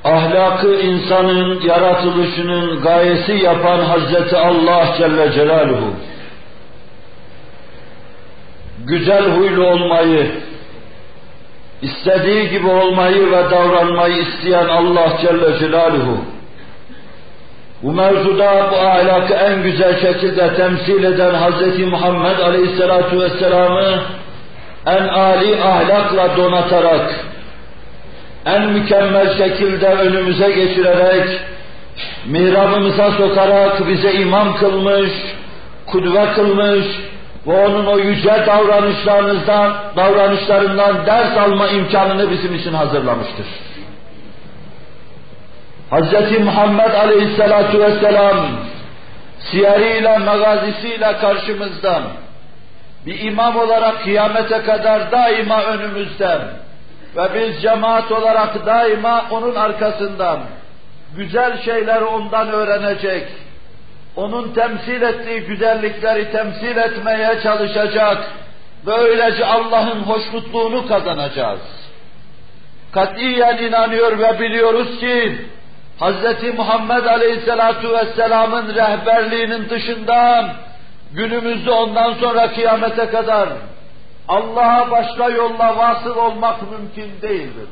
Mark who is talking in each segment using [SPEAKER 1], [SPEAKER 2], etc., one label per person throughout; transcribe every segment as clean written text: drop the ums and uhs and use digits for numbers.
[SPEAKER 1] ahlakı insanın yaratılışının gayesi yapan Hazreti Allah Celle Celaluhu, güzel huylu olmayı, istediği gibi olmayı ve davranmayı isteyen Allah Celle Celaluhu, bu mevzuda bu ahlakı en güzel şekilde temsil eden Hz. Muhammed Aleyhisselatu Vesselam'ı en âli ahlakla donatarak, en mükemmel şekilde önümüze geçirerek, mihrabımıza sokarak bize imam kılmış, kudve kılmış ve onun o yüce davranışlarından ders alma imkanını bizim için hazırlamıştır. Hz. Muhammed Aleyhisselatu Vesselam siyeriyle, magazisiyle karşımızdan, bir imam olarak kıyamete kadar daima önümüzden ve biz cemaat olarak daima onun arkasından güzel şeyleri ondan öğrenecek, onun temsil ettiği güzellikleri temsil etmeye çalışacak, böylece Allah'ın hoşnutluğunu kazanacağız. Katiyen inanıyor ve biliyoruz ki Hz. Muhammed Aleyhisselatu Vesselam'ın rehberliğinin dışında günümüzde ondan sonra kıyamete kadar Allah'a başka yolla vasıl olmak mümkün değildir.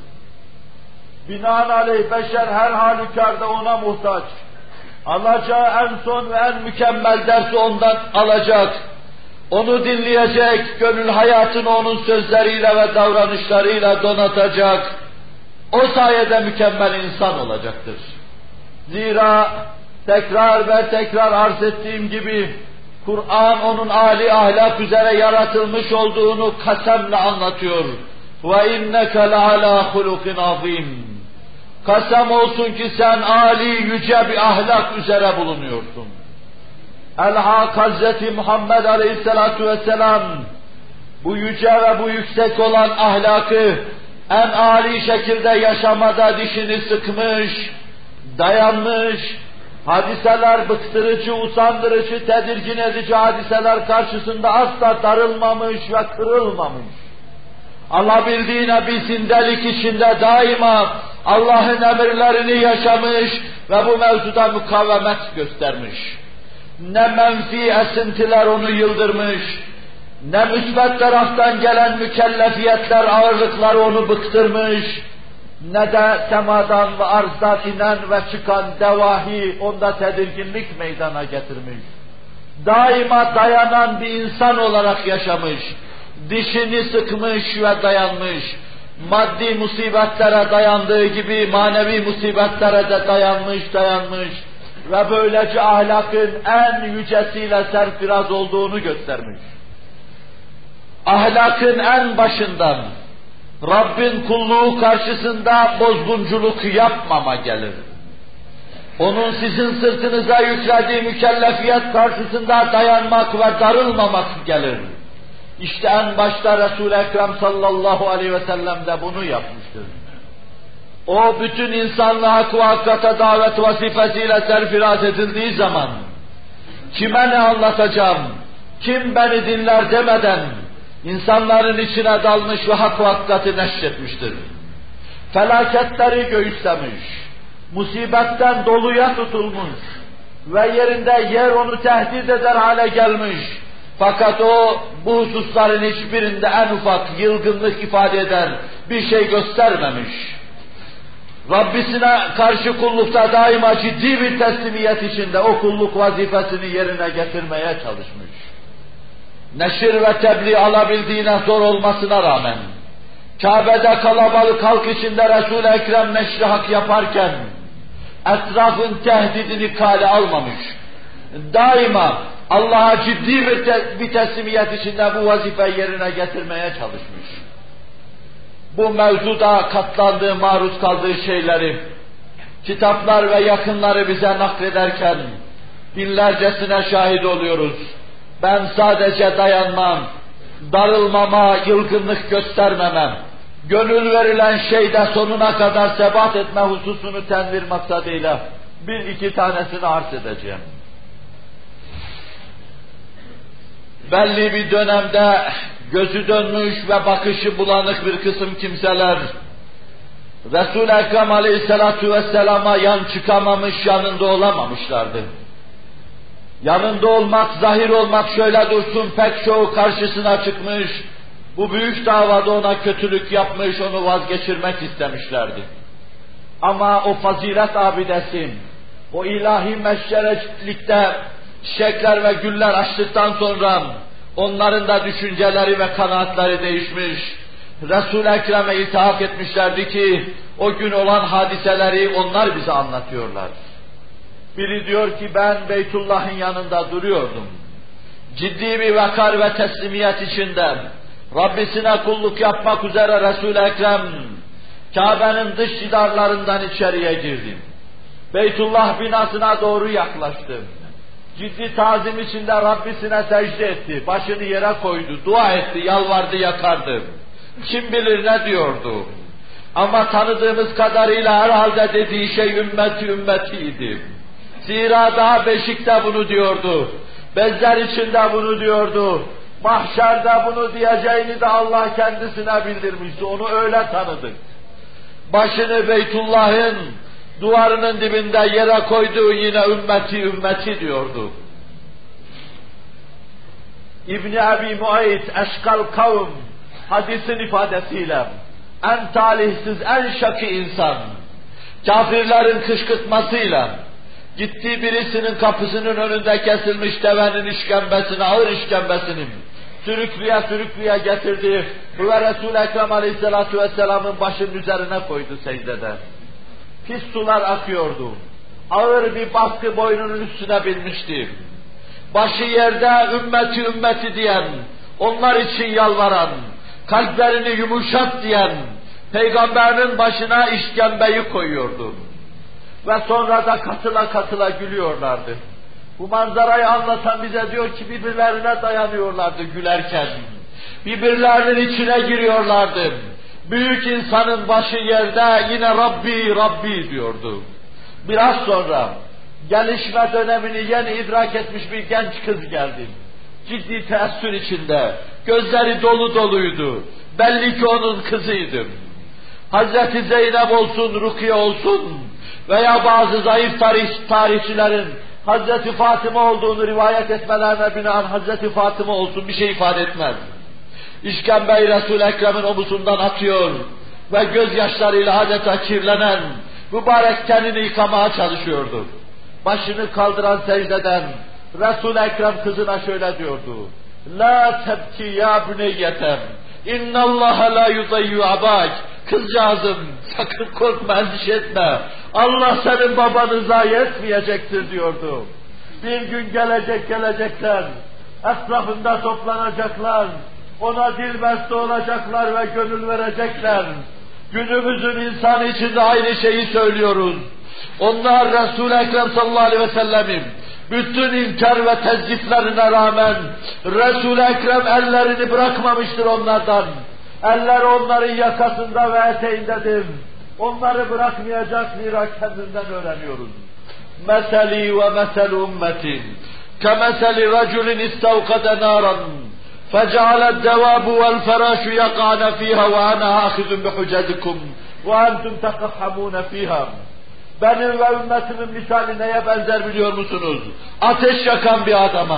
[SPEAKER 1] Binaenaleyh beşer her halükarda ona muhtaç. Alacağı en son ve en mükemmel dersi ondan alacak. Onu dinleyecek, gönül hayatını onun sözleriyle ve davranışlarıyla donatacak. O sayede mükemmel insan olacaktır. Zira tekrar ve tekrar arz ettiğim gibi Kur'an onun âli ahlak üzere yaratılmış olduğunu kasemle anlatıyor. وَاِنَّكَ لَعَلَى خُلُقٍ عَظِيمٍ. Kasem olsun ki sen âli yüce bir ahlak üzere bulunuyorsun. El-Hak Hazreti Muhammed Aleyhisselatu Vesselam bu yüce ve bu yüksek olan ahlakı en âli şekilde yaşamada dişini sıkmış, dayanmış, hadiseler bıktırıcı, usandırıcı, tedirgin edici hadiseler karşısında asla darılmamış ve kırılmamış. Alabildiğine bir zindelik içinde daima Allah'ın emirlerini yaşamış ve bu mevzuda mukavemet göstermiş. Ne menfi esintiler onu yıldırmış, ne müsbet taraftan gelen mükellefiyetler, ağırlıklar onu bıktırmış, ne de semadan ve arzdan inen ve çıkan devahi onda tedirginlik meydana getirmiş. Daima dayanan bir insan olarak yaşamış, dişini sıkmış ve dayanmış, maddi musibetlere dayandığı gibi manevi musibetlere de dayanmış ve böylece ahlakın en yücesiyle serfiraz olduğunu göstermiş. Ahlakın en başından Rabbin kulluğu karşısında bozgunculuk yapmama gelir. Onun sizin sırtınıza yüklediği mükellefiyet karşısında dayanmak ve darılmamak gelir. İşte en başta Resul-i Ekrem sallallahu aleyhi ve sellem de bunu yapmıştır. O bütün insanlığa hak ve hakikate davet vazifesiyle serfiraz edildiği zaman kime ne anlatacağım, kim beni dinler demeden insanların içine dalmış ve hak ve hakikati neşretmiştir. Felaketleri göğüslemiş, musibetten doluya tutulmuş ve yerinde yer onu tehdit eder hale gelmiş. Fakat o bu hususların hiçbirinde en ufak yılgınlık ifade eden bir şey göstermemiş. Rabbisine karşı kullukta daima ciddi bir teslimiyet içinde o kulluk vazifesini yerine getirmeye çalışmış. Neşir ve tebliğ alabildiğine zor olmasına rağmen, Kabe'de kalabalık halk içinde Resul-i Ekrem neşri hak yaparken, etrafın tehdidini kale almamış. Daima Allah'a ciddi bir teslimiyet içinde bu vazifeyi yerine getirmeye çalışmış. Bu mevzuda katlandığı, maruz kaldığı şeyleri, kitaplar ve yakınları bize naklederken binlercesine şahit oluyoruz. Ben sadece dayanmam, darılmama, yılgınlık göstermemem, gönül verilen şeyde sonuna kadar sebat etme hususunu tenvir maksadıyla bir iki tanesini arz edeceğim. Belli bir dönemde gözü dönmüş ve bakışı bulanık bir kısım kimseler Resul-i Ekrem Aleyhisselatu Vesselam'a yan çıkamamış, yanında olamamışlardı. Yanında olmak, zahir olmak şöyle dursun, pek çoğu karşısına çıkmış, bu büyük davada ona kötülük yapmış, onu vazgeçirmek istemişlerdi. Ama o fazilet abidesi, o ilahi meşrelikte çiçekler ve güller açtıktan sonra onların da düşünceleri ve kanaatleri değişmiş. Resul-i Ekrem'e itaat etmişlerdi ki o gün olan hadiseleri onlar bize anlatıyorlar. Biri diyor ki ben Beytullah'ın yanında duruyordum. Ciddi bir vakar ve teslimiyet içinde Rabbisine kulluk yapmak üzere Resul-i Ekrem Kabe'nin dış cidarlarından içeriye girdim. Beytullah binasına doğru yaklaştım. Ciddi tazim içinde Rabbisine secde etti, başını yere koydu, dua etti, yalvardı, yakardı. Kim bilir ne diyordu. Ama tanıdığımız kadarıyla herhalde dediği şey ümmeti ümmetiydi. Zira daha beşikte bunu diyordu, bezler içinde bunu diyordu, mahşerde bunu diyeceğini de Allah kendisine bildirmişti, onu öyle tanıdık. Başını Beytullah'ın duvarının dibinde yere koydu, yine ümmeti ümmeti diyordu. İbn-i Abi Muayt Eşkal Kavm hadisin ifadesiyle en talihsiz, en şakî insan, kafirlerin kışkırtmasıyla gitti birisinin kapısının önünde kesilmiş devenin işkembesini, ağır işkembesini sürükleye sürükleye getirdi ve Resul-i Ekrem Aleyhisselatü Vesselam'ın başının üzerine koydu secdede. Pis sular akıyordu. Ağır bir baskı boynunun üstüne binmişti. Başı yerde ümmeti ümmeti diyen, onlar için yalvaran, kalplerini yumuşat diyen, Peygamberinin başına işkembeyi koyuyordu. Ve sonra da katıla katıla gülüyorlardı. Bu manzarayı anlatan bize diyor ki birbirlerine dayanıyorlardı gülerken. Birbirlerinin içine giriyorlardı. Büyük insanın başı yerde yine Rabbi, Rabbi diyordu. Biraz sonra gelişme dönemini yeni idrak etmiş bir genç kız geldi. Ciddi teessür içinde, gözleri dolu doluydu. Belli ki onun kızıydı. Hazreti Zeynep olsun, Rukiye olsun veya bazı zayıf tarihçilerin Hazreti Fatıma olduğunu rivayet etmelerine binaen Hazreti Fatıma olsun bir şey ifade etmez. İşkembeyi Resul-i Ekrem'in omuzundan atıyor ve gözyaşlarıyla adeta kirlenen mübarek tenini yıkamaya çalışıyordu. Başını kaldıran secdeden Resul-i Ekrem kızına şöyle diyordu. La tebki ya büneyyetem, innallâhe la yudayyu abak. Kızcağızım sakın korkma, endişe etme. Allah senin babanı zayi etmeyecektir diyordu. Bir gün gelecekler, etrafında toplanacaklar, ona dilbeste olacaklar ve gönül verecekler. Günümüzün insanı için de aynı şeyi söylüyoruz. Onlar Resul-i Ekrem sallallahu aleyhi ve sellem'in bütün inkar ve tezyiflerine rağmen Resul-i Ekrem ellerini bırakmamıştır onlardan. Eller onların yakasında ve eteğindedir. Onları bırakmayacak, zira kendinden öğreniyoruz. Meseli ve mesel ümmetin kemeseli raculin istavkade naran فَجَعَلَ الدَّوَابُ وَالْفَرَاشُ يَقَعْنَ ف۪يهَا وَاَنَا آخِذٌ بِحُجَزِكُمْ وَاَنْتُمْ تَقَحَّمُونَ ف۪يهَا. Benim ve ümmetimin misali neye benzer biliyor musunuz? Ateş yakan bir adamım.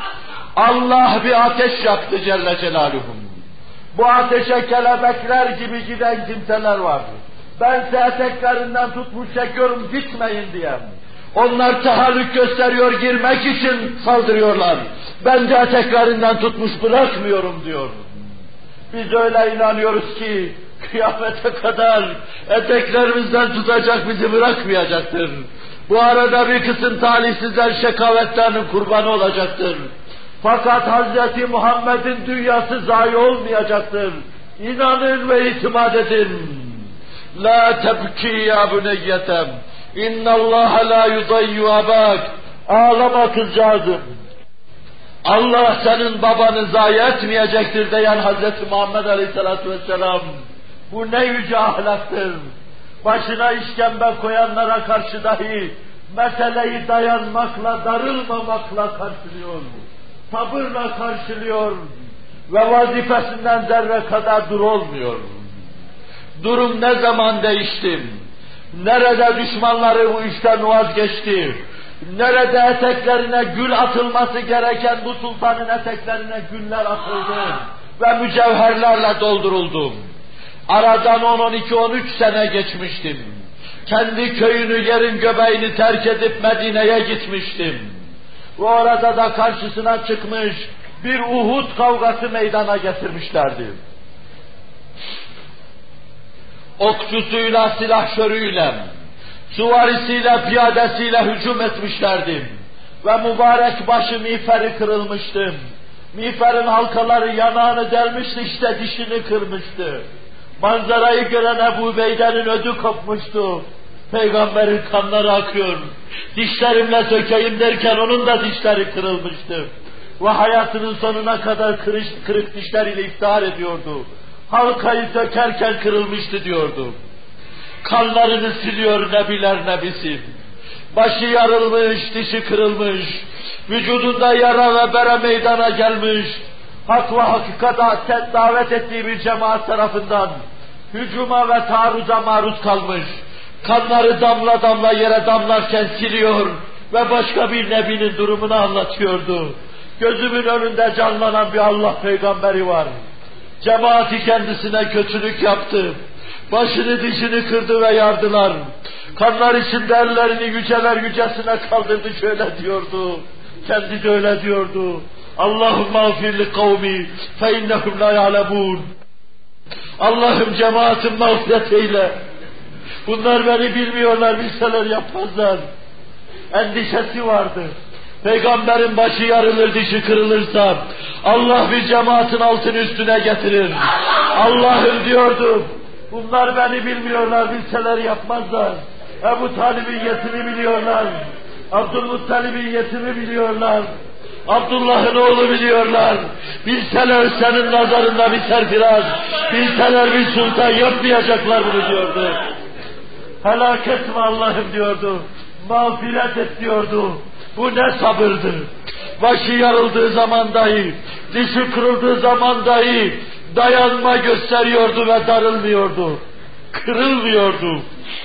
[SPEAKER 1] Allah bir ateş yaktı Celle Celaluhu. Bu ateşe kelebekler gibi giden kimseler var. Ben size eteklerinden tutmuş çekiyorum, gitmeyin diye. Onlar tahallük gösteriyor, girmek için saldırıyorlar. Ben de eteklerinden tutmuş bırakmıyorum diyor. Biz öyle inanıyoruz ki kıyamete kadar eteklerimizden tutacak, bizi bırakmayacaktır. Bu arada bir kısım talihsizler şekavetlerinin kurbanı olacaktır. Fakat Hz. Muhammed'in dünyası zayi olmayacaktır. İnanın ve itimat edin. La tebki ya büneyyetem. İnnallâhe la yudayyu abak. Ağlama kızcağızım. Allah senin babanı zayi etmeyecektir diyen Hz. Muhammed Aleyhisselatü Vesselam. Bu ne yüce ahlaktır. Başına işkembe koyanlara karşı dahi meseleyi dayanmakla, darılmamakla karşılıyor. Sabırla karşılıyor ve vazifesinden zerre kadar dur olmuyor. Durum ne zaman değişti? Nerede düşmanları bu işten vazgeçti? Nerede eteklerine gül atılması gereken bu sultanın eteklerine güller atıldı ve mücevherlerle dolduruldu. Aradan 10, 12, 13 sene geçmiştim. Kendi köyünü, yerin göbeğini terk edip Medine'ye gitmiştim. Ve orada da karşısına çıkmış bir Uhud kavgası meydana getirmişlerdi. Okçusuyla, silahşörüyle, süvarisiyle, piyadesiyle hücum etmişlerdi. Ve mübarek başı miğferi kırılmıştı. Miğferin halkaları yanağını delmişti, işte dişini kırmıştı. Manzarayı gören Ebu Ubeyde'nin ödü kopmuştu. Peygamberin kanları akıyor. Dişlerimle sökeyim derken onun da dişleri kırılmıştı. Ve hayatının sonuna kadar kırık dişleriyle iftihar ediyordu. Halkayı sökerken kırılmıştı diyordu. Kanlarını siliyor nebiler nebisi. Başı yarılmış, dişi kırılmış. Vücudunda yara ve bere meydana gelmiş. Hak ve hakikate davet ettiği bir cemaat tarafından hücuma ve taarruza maruz kalmış. Kanları damla damla yere damlarken siliyor ve başka bir nebinin durumunu anlatıyordu. Gözümün önünde canlanan bir Allah peygamberi var. Cemaati kendisine kötülük yaptı. Başını dişini kırdı ve yardılar. Kanlar içinde ellerini yüceler yücesine kaldırdı, şöyle diyordu. Kendi de öyle diyordu. Allahümme afirli kavmi fe innehum la ya'lemûn. Allah'ım cemaatim mağfiret eyle. Bunlar beni bilmiyorlar, bilseler yapmazlar. Endişesi vardı. Peygamberin başı yarılır, dişi kırılırsa Allah bir cemaatin altını üstüne getirir. Allah'ım diyordu, bunlar beni bilmiyorlar, bilseler yapmazlar. Ebu Talib'in yetimi biliyorlar. Abdülmuttalib'in yetimi biliyorlar. Abdullah'ın oğlu biliyorlar. Bilseler senin nazarında bir serfiraz, bilseler bir sultan yapmayacaklar bunu diyordu. Helak etme Allah'ım diyordu. Mağfiret et diyordu. Bu ne sabırdı. Başı yarıldığı zaman dahi, dişi kırıldığı zaman dahi dayanma gösteriyordu ve darılmıyordu. Kırılmıyordu.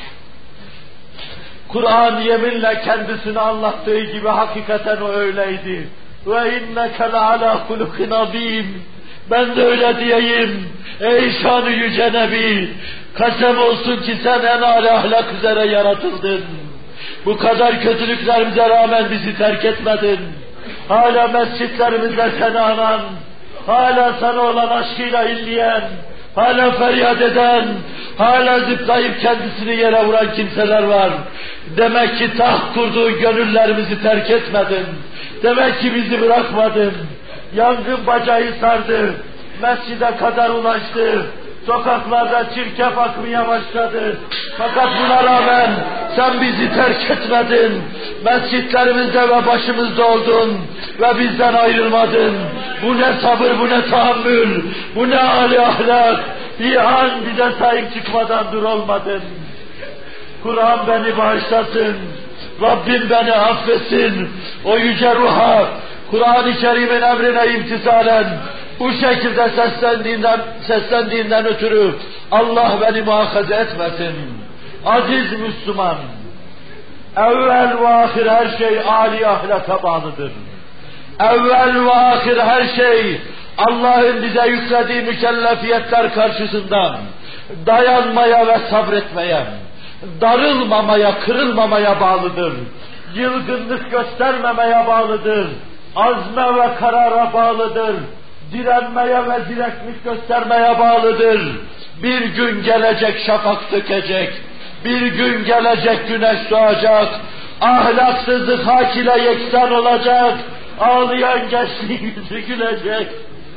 [SPEAKER 1] Kur'an yeminle kendisini anlattığı gibi hakikaten o öyleydi. Ve inneke le'alâ hulukin azîm. Ben de öyle diyeyim. Ey şan-ı yüce Nebi, kasem olsun ki sen en âli ahlak üzere yaratıldın. Bu kadar kötülüklerimize rağmen bizi terk etmedin. Hala mescitlerimizde seni anan, hala sana olan aşkıyla inleyen, hala feryat eden, hala zıplayıp kendisini yere vuran kimseler var. Demek ki taht kurduğun gönüllerimizi terk etmedin. Demek ki bizi bırakmadın. Yangın bacağı sardı, mescide kadar ulaştı. Sokaklarda çirkef akmaya başladı. Fakat buna rağmen sen bizi terk etmedin. Mescitlerimizde ve başımızda oldun ve bizden ayrılmadın. Bu ne sabır, bu ne tahammül, bu ne âli ahlak. Bir an bize sahip çıkmadan dur olmadın. Kur'an beni bağışlasın. Rabbim beni affetsin. O yüce ruha, Kur'an-ı Kerim'in emrine imtisalen bu şekilde seslendiğinden ötürü Allah beni muhafaza etmesin. Aziz Müslüman, evvel ve ahir her şey âli ahlaka bağlıdır. Evvel ve ahir her şey Allah'ın bize yüklediği mükellefiyetler karşısında dayanmaya ve sabretmeye, darılmamaya, kırılmamaya bağlıdır. Yılgınlık göstermemeye bağlıdır. Azme ve karara bağlıdır. Direnmeye ve direklik göstermeye bağlıdır. Bir gün gelecek şafak sökecek. Bir gün gelecek güneş doğacak. Ahlaksızlık hak ile yeksan olacak. Ağlayan gençliğin yüzü gülecek.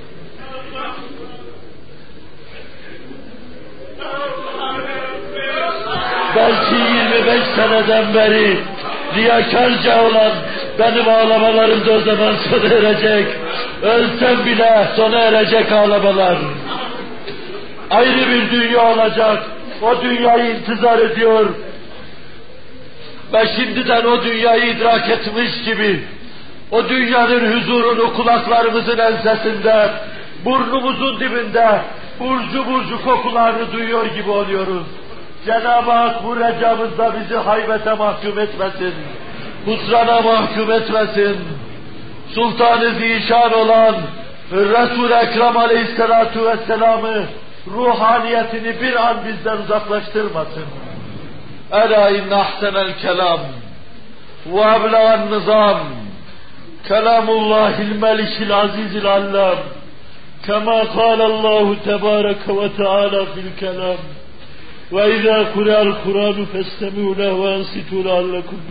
[SPEAKER 1] Belki 25 seneden beri riyakarca olan benim ağlamalarım da o zaman sona erecek. Ölsem bile sona erecek ağlamalar. Ayrı bir dünya olacak. O dünyayı intizar ediyor. Ve şimdiden o dünyayı idrak etmiş gibi o dünyanın huzurunu kulaklarımızın ensesinde, burnumuzun dibinde, burcu burcu kokularını duyuyor gibi oluyoruz. Cenab-ı Hak bu recamızda bizi haybete mahkum etmesin, husrana mahkum etmesin. Sultan-ı Zişan olan Resul-i Ekrem Aleyhisselatu Vesselam'ı, ruhaniyetini bir an bizden uzaklaştırmasın. Ela inne ahsenel kelam ve eblegan nizam kelamullahil melikil azizil allam kema kâlallahu tebâreke ve teâlâ fil kelam ve izâ kurâ'l Kur'ânu festemi'û lehu ve ansitû leallekum